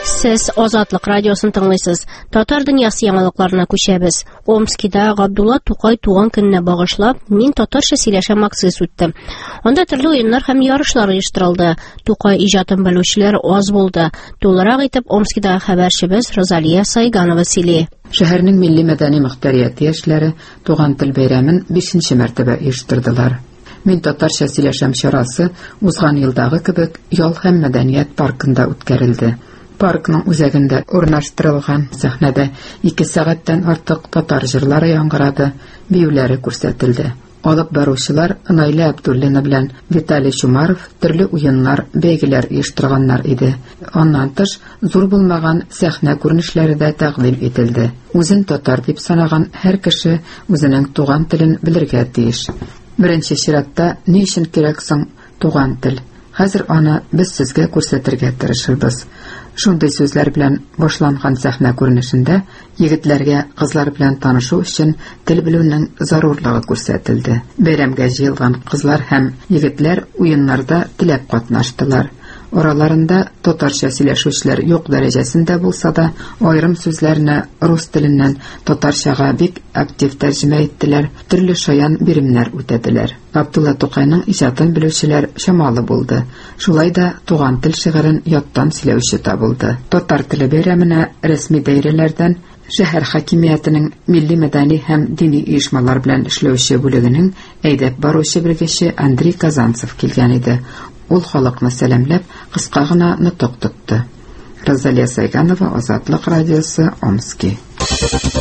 Сез Азатлык радиосын тыңлыйсыз. Татар дөньясы яңалыкларына күчәбез. Омскида Габдулла Тукай туган көненә багышлап, мин татарча сөйләшәм акциясе үтте. Анда төрле уеннар һәм ярышлар оештырылды. Тукай иҗатын белүчеләр аз булды. Тулырак итеп Омскидагы хәбәрчебез Розалия Сайганова сөйли. Шәһәрнең милли мәдәни мөхтәрияте яшьләре туган тел бәйрәмен 5нче мәртәбә оештырдылар. Мин татарча сөйләшәм чарасы узган елдагы кебек Ял һәм мәдәният паркында үткәрелде. Паркның үзәгендә урнаштырылган сәхнәдә 2 сәгатьтән артык татар җырлары яңгырады, биюләре күрсәтелде. Алып баручылар Найля Абдуллина белән Виталий Чумаров төрле уеннар, бәйгеләр оештырганнар иде. Аннан тыш, зур булмаган сәхнә күренешләре дә тәкъдим ителде. Үзен татар дип санаган һәр кеше үзенең туган телен белергә тиеш. Беренче чиратта ни өчен кирәк соң туган тел? Хәзер аны без сезгә күрсәтергә тырышырбыз. Шундый сүзләр белән башланган сәхнә күренешендә егетләргә кызлар белән танышу өчен тел белүнең зарурлыгы күрсәтелде. Бәйрәмгә җыелган кызлар һәм егетләр уеннарда теләп катнаштылар. Араларында татарча сөйләшүчеләр юк дәрәҗәсендә булса да, аерым сүзләрне рус теленнән татарчага бик актив тәрҗемә иттеләр, төрле шаян биремнәр үтәделәр. Габдулла Тукайның иҗатын белүчеләр чамалы булды. Шулай да туган тел шигырен яттан сөйләүче табылды. Татар теле бәйрәменә рәсми даирәләрдән шәһәр хакимиятенең милли мәдәни һәм дини оешмалар белән эшләүче бүлегенең әйдәп баручы белгече Андрей Казанцев килгән иде. Ул халыкны сәламләп, кыска гына нутык тотты. Розалия Сайганова, Азатлык радиосы, Омски.